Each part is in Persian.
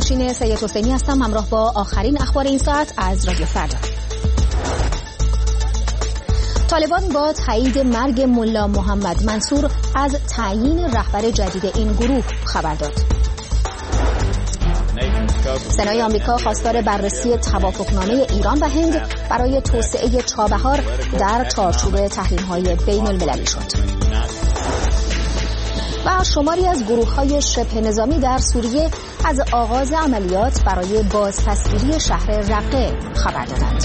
نوشین سید حسینی هستم، همراه با آخرین اخبار این ساعت از رادیو فردا. طالبان با تایید مرگ ملا محمد منصور از تعیین رهبر جدید این گروه خبر داد. سنای آمریکا خواستار بررسی توافقنامه ایران و هند برای توسعه چابهار در چارچوب تحریم‌های بین‌المللی شد. و شماری از گروه‌های شبه نظامی در سوریه از آغاز عملیات برای بازپسگیری شهر رقه خبر دادند.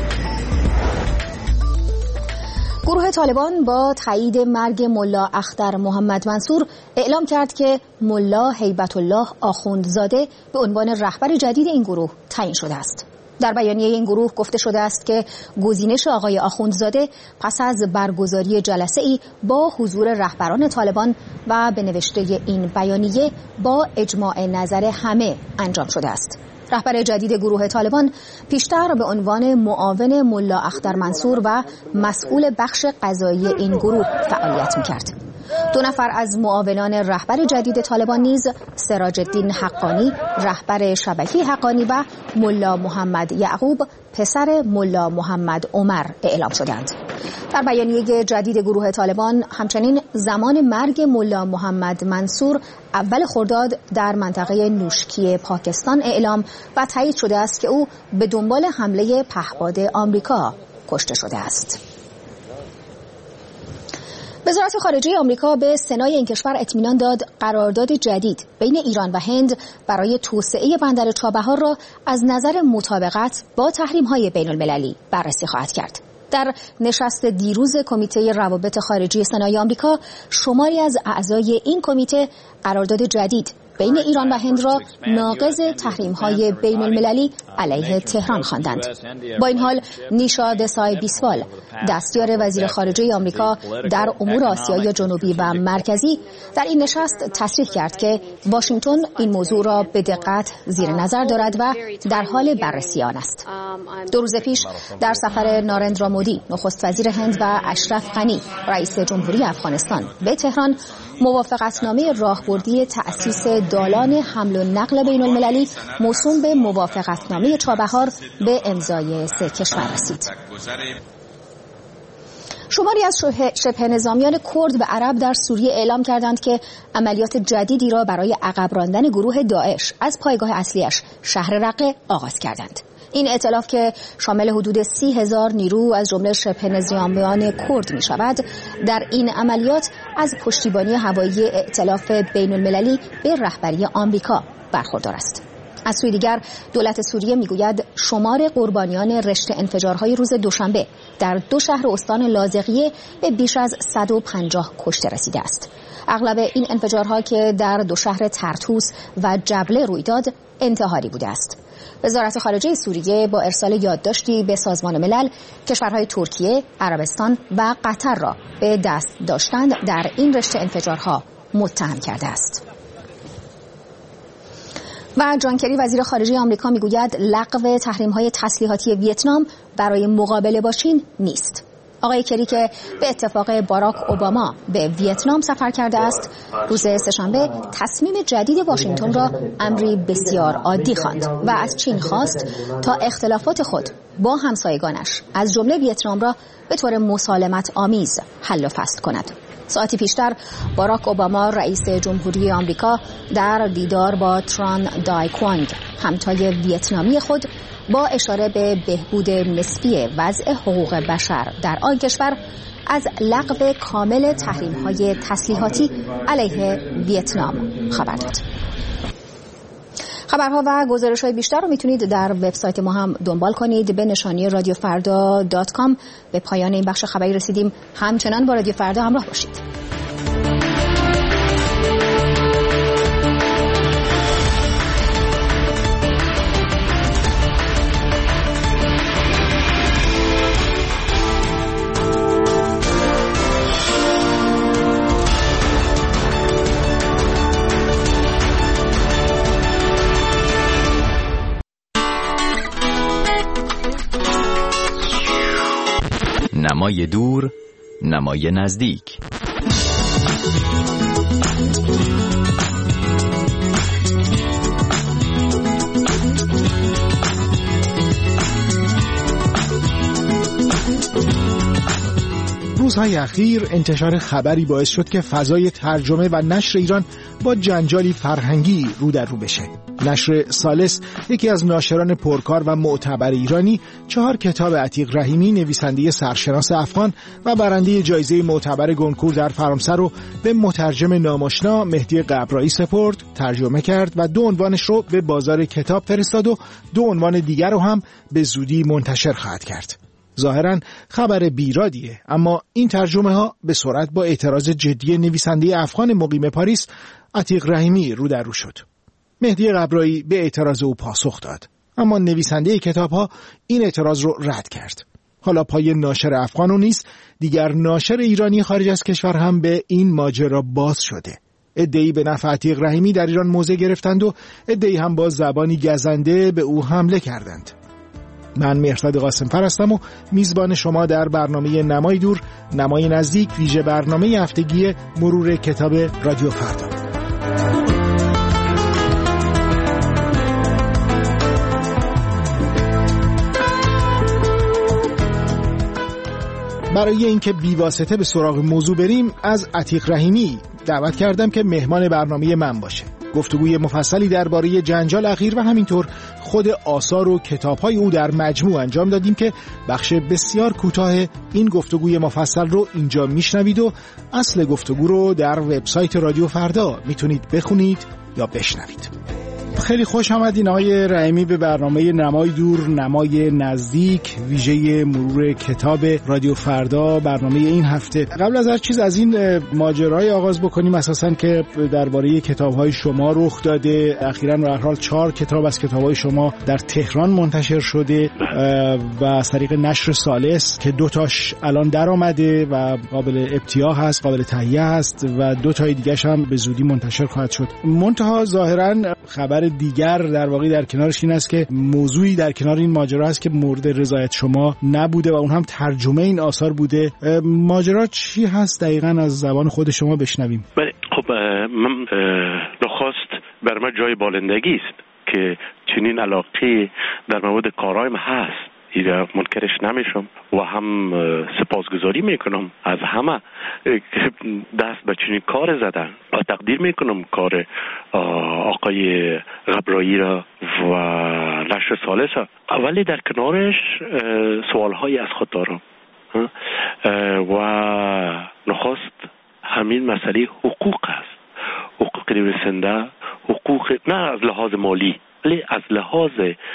گروه طالبان با تایید مرگ ملا اختر محمد منصور اعلام کرد که ملا هیبت الله آخوندزاده به عنوان رهبر جدید این گروه تعیین شده است. در بیانیه این گروه گفته شده است که گزینش آقای آخوندزاده پس از برگزاری جلسه‌ای با حضور رهبران طالبان و به نوشته این بیانیه با اجماع نظر همه انجام شده است. رهبر جدید گروه طالبان پیشتر به عنوان معاون ملا اختر منصور و مسئول بخش قضایی این گروه فعالیت می‌کرد. 2 نفر از معاونان رهبر جدید طالبان نیز سراج الدین حقانی رهبر شبکه حقانی و ملا محمد یعقوب پسر ملا محمد عمر اعلام شدند. در بیانیه جدید گروه طالبان همچنین زمان مرگ ملا محمد منصور اول خرداد در منطقه نوشکی پاکستان اعلام و تایید شده است که او به دنبال حمله پهپاد آمریکا کشته شده است. وزارت خارجه آمریکا به سنای این کشور اطمینان داد قرارداد جدید بین ایران و هند برای توسعه بندر چابهار را از نظر مطابقت با تحریم‌های بین‌المللی بررسی خواهد کرد. در نشست دیروز کمیته روابط خارجی سنای آمریکا شماری از اعضای این کمیته قرارداد جدید بین ایران و هند را ناقض تحریم‌های بین‌المللی علیه تهران خواندند. با این حال نیشا دسای بیسوال دستیار وزیر خارجه آمریکا در امور آسیای جنوبی و مرکزی در این نشست تصریح کرد که واشنگتن این موضوع را به دقت زیر نظر دارد و در حال بررسی آن است. 2 روز پیش در سفر نارندرا مودی نخست وزیر هند و اشرف غنی رئیس جمهوری افغانستان به تهران موافقتنامه راهبردی تأسیس دالان حمل و نقل بین المللی موسوم به موافقتنامه چابهار به امضای 3 کشور رسید. شماری از شبه نظامیان کرد و عرب در سوریه اعلام کردند که عملیات جدیدی را برای عقب راندن گروه داعش از پایگاه اصلیش شهر رقه آغاز کردند. این ائتلاف که شامل حدود 30,000 نیرو از جمله شبه نظامیان کرد می شود، در این عملیات از پشتیبانی هوایی ائتلاف بین المللی به رهبری آمریکا برخوردار است. از سوی دیگر دولت سوریه میگوید شمار قربانیان رشته انفجارهای روز دوشنبه در 2 شهر استان لاذقیه به بیش از 150 کشته رسیده است. اغلب این انفجارها که در 2 شهر طرطوس و جبله روی داد انتحاری بوده است. وزارت خارجه سوریه با ارسال یادداشتی به سازمان ملل کشورهای ترکیه، عربستان و قطر را به دست داشتن در این رشته انفجارها متهم کرده است. و جان کری وزیر خارجه آمریکا میگوید لغو تحریم‌های تسلیحاتی ویتنام برای مقابله با چین نیست. آقای کری که به اتفاق باراک اوباما به ویتنام سفر کرده است، روز سه‌شنبه تصمیم جدید واشنگتن را امری بسیار عادی خواند و از چین خواست تا اختلافات خود با همسایگانش از جمله ویتنام را به طور مسالمت آمیز حل و فصل کند. ساعتی پیشتر باراک اوباما رئیس جمهوری آمریکا در دیدار با تران دای کوانگ همتای ویتنامی خود با اشاره به بهبود نسبی وضع حقوق بشر در آن کشور از لغو کامل تحریم‌های تسلیحاتی علیه ویتنام خبر داد. خبرها و گزارش‌های بیشتر رو میتونید در وبسایت ما هم دنبال کنید به نشانی radiofarda.com. به پایان این بخش خبری رسیدیم. همچنان با رادیو فردا همراه باشید. نمای دور، نمای نزدیک. روزهای اخیر انتشار خبری باعث شد که فضای ترجمه و نشر ایران با جنجالی فرهنگی رو در رو بشه. نشر سالس، یکی از ناشران پرکار و معتبر ایرانی، 4 کتاب عتیق رحیمی، نویسنده سرشناس افغان و برنده جایزه معتبر گونکور در فرانسه رو به مترجم ناماشنا مهدی قبرایی سپرد، ترجمه کرد و 2 عنوانش رو به بازار کتاب فرستاد و 2 عنوان دیگر رو هم به زودی منتشر خواهد کرد. ظاهراً خبر بیرادیه، اما این ترجمه ها به سرعت با اعتراض جدی نویسنده افغان مقیم پاریس عتیق رحیمی رو در رو شد. مهدی قبرایی به اعتراض او پاسخ داد، اما نویسنده کتاب ها این اعتراض رو رد کرد. حالا پای ناشر افغانو نیست، دیگر ناشر ایرانی خارج از کشور هم به این ماجرا باز شده. عده‌ای به نفع عتیق رحیمی در ایران موضع گرفتند و عده‌ای هم با زبانی گزنده به او حمله کردند. من مهرداد قاسمفر هستم و میزبان شما در برنامه نمای دور، نمای نزدیک، ویژه برنامه هفتگی مرور کتاب رادیو فردا. برای اینکه بیواسطه به سراغ موضوع بریم، از عتیق رحیمی دعوت کردم که مهمان برنامه من باشه. گفتگوی مفصلی درباره جنجال اخیر و همینطور خود آثار و کتاب‌های او در مجموع انجام دادیم که بخش بسیار کوتاه این گفتگوی مفصل رو اینجا میشنوید و اصل گفتگو رو در وبسایت رادیو فردا میتونید بخونید یا بشنوید. خیلی خوش آمدین آقای رحیمی به برنامه نمای دور، نمای نزدیک، ویژه مرور کتاب رادیو فردا، برنامه این هفته. قبل از هر چیز از این ماجرای آغاز بکنیم اساساً که درباره کتاب‌های شما رخ داده. اخیراً به هر حال 4 کتاب از کتاب‌های شما در تهران منتشر شده و از طریق نشر سالس که 2 تاش الان در آمده و قابل ابتیاع هست، قابل تهیه هست و 2 تای دیگه‌ش هم به زودی منتشر خواهد شد. منتها ظاهراً خبر دیگر در واقع در کنارش این است که موضوعی در کنار این ماجرا هست که مورد رضایت شما نبوده و اون هم ترجمه این آثار بوده. ماجرا چی هست دقیقاً از زبان خود شما بشنویم؟ بله، خب من نخواست بر من جای بالندگی است که چنین علاقه در مورد کارایم هست. ایده منکرش نمیشم و هم سپاسگزاری میکنم از همه که دست به چنین کار زدن و تقدیر میکنم کار آقای قبرایی را و نشر سالس را. ولی در کنارش سوالهایی از خود دارم و نخواست همین مسئله حقوق است. حقوق نویسنده، حقوق نه از لحاظ مالی ولی از لحاظ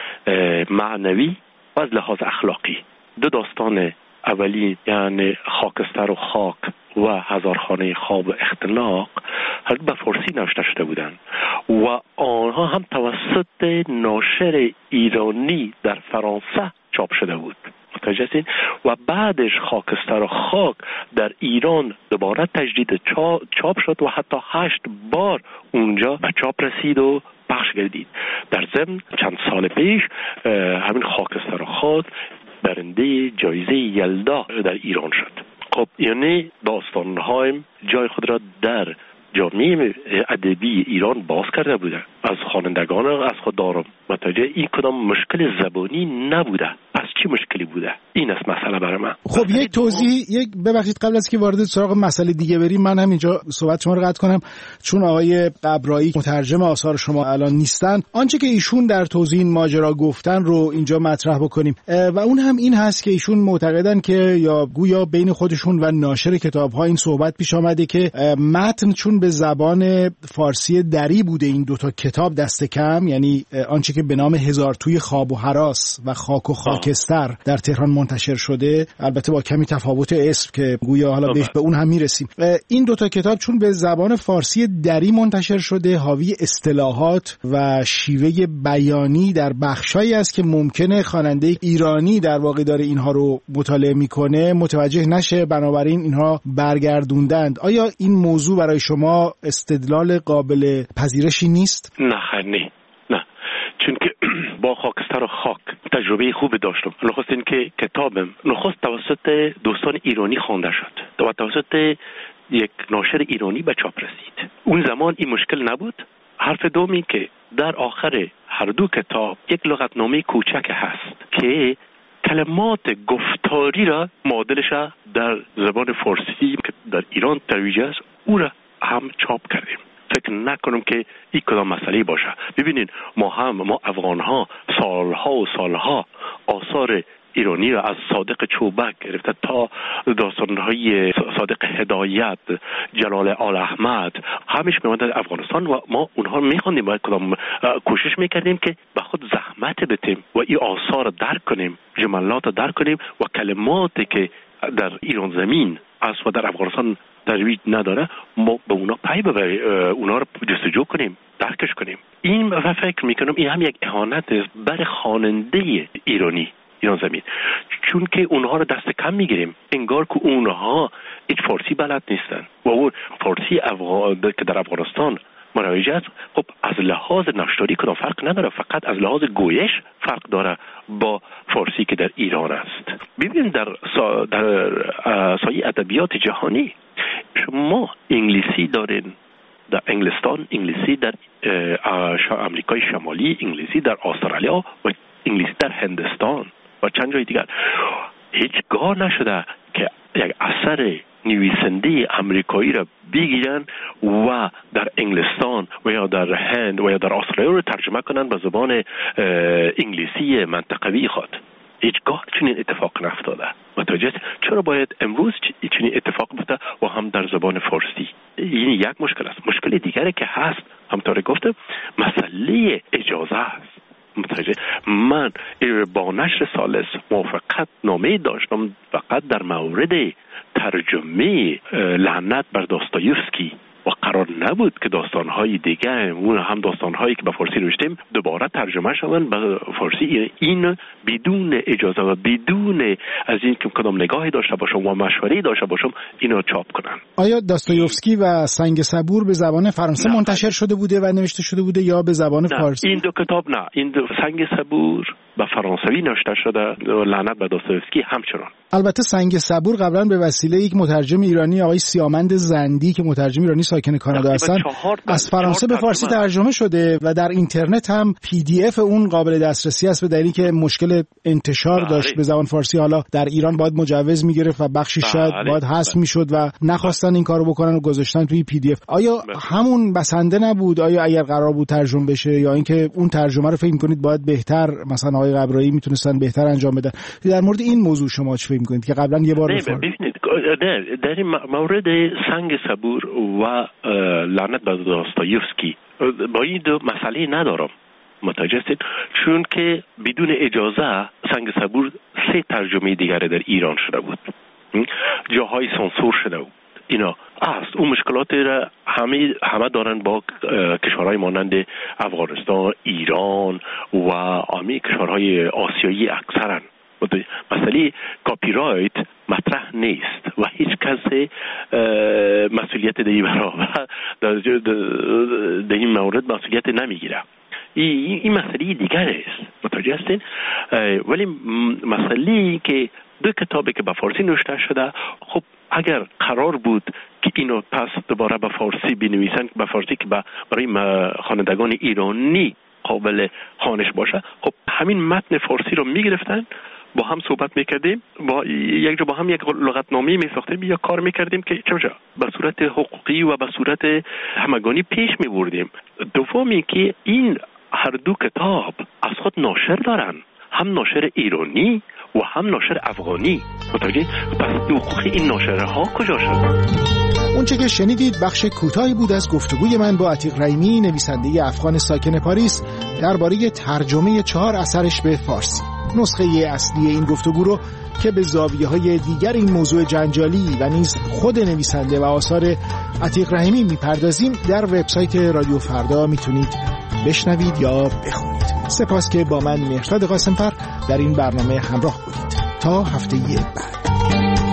معنوی و از لحاظ اخلاقی. 2 داستان اولی یعنی خاکستر و خاک و هزارخانه خواب و اختناق هر به فارسی نوشته شده بودند و آنها هم توسط ناشر ایرانی در فرانسه چاپ شده بود. متوجه هستین؟ و بعدش خاکستر و خاک در ایران دوباره تجدید چاپ شد و حتی 8 بار اونجا به چاپ رسید و پخش گردید. در ضمن چند سال پیش همین خاکستر و خاک برنده جایزه یلدا در ایران شد. خب یعنی داستان‌هایم جای خود را در جامعه ادبی ایران باز کرده بوده. از خوانندگان از خود دارم. متوجه این کدام مشکل زبانی نبوده. پس چی مشکلی بوده؟ این است مسئله برای من. خب یک توضیح، ببخشید قبل از که وارد سراغ مسئله دیگه بریم، من هم اینجا صحبت شما رو قطع کنم چون آقای قبرایی مترجم آثار شما الان نیستن. آنچه که ایشون در توضیح این ماجرا گفتن رو اینجا مطرح بکنیم و اون هم این هست که ایشون معتقدن که یا گویا بین خودشون و ناشر کتاب‌ها این صحبت پیش آمده که متن چون به زبان فارسی دری بوده این 2 تا کتاب دست کم، یعنی آنچه که به نام هزار توی خواب و هراس و خاک و خاکستر در تهران منتشر شده، البته با کمی تفاوت اسم که گویا حالا به اون هم میرسیم. این 2 تا کتاب چون به زبان فارسی دری منتشر شده، حاوی اصطلاحات و شیوه بیانی در بخشایی است که ممکنه خواننده ایرانی در واقع داره اینها رو مطالعه میکنه متوجه نشه، بنابراین اینها برگردوندند. آیا این موضوع برای شما استدلال قابل پذیرشی نیست؟ نه چون که با خاکستر و خاک تجربه خوبی داشتم. نخست این که کتابم نخست توسط دوستان ایرانی خوانده شد و توسط یک ناشر ایرانی به چاپ رسید. اون زمان این مشکل نبود. حرف دومی که در آخر هر 2 کتاب یک لغتنامه کوچک هست که کلمات گفتاری را معادلش در زبان فارسی که در ایران ترویج است او را هم چاپ کردیم. فکر نکنم که این کدام مسئله باشه. ببینید ما افغان ها سالها و سالها آثار ایرانی را از صادق چوبک گرفته تا داستان‌های صادق هدایت، جلال آل احمد همش می‌آمد در افغانستان و ما اونها می‌خواندیم و کدام کوشش می‌کردیم که به خود زحمت بدیم و این آثار را درک کنیم، جملات را درک کنیم و کلماتی که در ایران زمین است و در افغانستان ترویج نداره ما به اونا پی ببریم، اونا رو جستجو کنیم، درکش کنیم. این و فکر میکنم این هم یک اهانت است بر خواننده ایران زمین، چون که اونها رو دست کم میگیریم، انگار که اونها هیچ فارسی بلد نیستن و اون فارسی که در افغانستان مروج است خب از لحاظ نشتاری کدام فرق نداره، فقط از لحاظ گویش فرق داره با فارسی که در ایران است. ببینید در سایه ادبیات جهانی شما انگلیسی دارین در انگلستان، انگلیسی در امریکای شمالی، انگلیسی در استرالیا و انگلیسی در هندستان و چند جای دیگر. هیچگاه نشده که یک اثر نویسنده امریکایی را بگیرن و در انگلستان و یا در هند و یا در استرالیا رو ترجمه کنن به زبان انگلیسی منطقوی خود. هیچگاه چنین اتفاق نفتاده. متوجه؟ چرا باید امروز چنین اتفاق بیفته و هم در زبان فارسی؟ این یک مشکل است. مشکل دیگری که هست همطور گفتم مسئله اجازه است. متوجه؟ من با نشر ثالث موافقت نامه داشتم فقط در مورد ترجمه لعنت بر داستایوفسکی و قرار نبود که داستان‌های دیگه اون هم داستان‌هایی که به فارسی نوشتیم دوباره ترجمه شوند به فارسی. این بدون اجازه و بدون از این که کدام نگاهی داشته باشم و مشوره‌ای داشته باشم اینو چاپ کنن. آیا داستایوفسکی و سنگ صبور به زبان فرانسه منتشر شده بوده و نوشته شده بوده یا به زبان فارسی؟ این دو کتاب نه، این دو سنگ صبور به فرانسوی نوشته شده و لعنت به داستایوفسکی همچنان. البته سنگ صبور قبلا به وسیله یک مترجم ایرانی آقای سیامند زندی که مترجم ایرانی ساکن کانادا هستن از فرانسه به فارسی ترجمه شده و در اینترنت هم PDF اون قابل دسترسی است به دلیلی که مشکل انتشار داشت به زبان فارسی. حالا در ایران باید مجوز میگرفت و بخشی شاید باید حذف میشد و نخواستن این کارو بکنن و گذاشتن توی PDF. آیا همون بسنده نبود؟ آیا اگر قرار بود ترجمه بشه یا اینکه اون ترجمه رو فکر می‌کنید باید بهتر مثلا آقای قبرایی میتونستن بهتر انجام بدن؟ در مورد این موضوع شما چه فکر می‌کنید که قبلا یه بار در این مورد سنگ صبور و لعنت بر داستایوفسکی با این دو مسئله ندارم. متوجه هستید؟ چون که بدون اجازه سنگ صبور 3 ترجمه دیگر در ایران شده بود، جاهای سانسور شده بود. اینا است اون مشکلات را همه دارن با کشورهای مانند افغانستان، ایران و همه کشورهای آسیایی اکثرا. مسئله کاپی رایت مطرح نیست و هیچ کس مسئولیت در این برابر در این مورد مسئولیت نمیگیره. این مسئله دیگر است. متوجه هستین؟ ولی مسئله این که دو کتابی که به فارسی نوشته شده خب اگر قرار بود که اینو پس دوباره به فارسی بنویسن به فارسی که برای خوانندگان ایرانی قابل خوانش باشه خب همین متن فارسی رو میگرفتن با هم صحبت میکردیم با یک جا با هم یک لغتنامه میساختیم یا کار میکردیم که چه به صورت حقوقی و به صورت همگانی پیش میبردیم. دومی که این هر دو کتاب از خود ناشر دارن، هم ناشر ایرانی و هم ناشر افغانی. متوجه؟ پس حقوق این ناشرها کجا شد؟ اونچه که شنیدید بخش کوتاهی بود از گفتگوی من با عتیق رحیمی، نویسنده افغان ساکن پاریس، درباره ترجمه 4 اثرش به فارسی. نسخه اصلی این گفتگو رو که به زاویه‌های دیگر این موضوع جنجالی و نیز خود نویسنده و آثار عتیق رحیمی میپردازیم در وبسایت رادیو فردا میتونید بشنوید یا بخونید. سپاس که با من مهرداد قاسم‌فر در این برنامه همراه بودید. تا هفته بعد.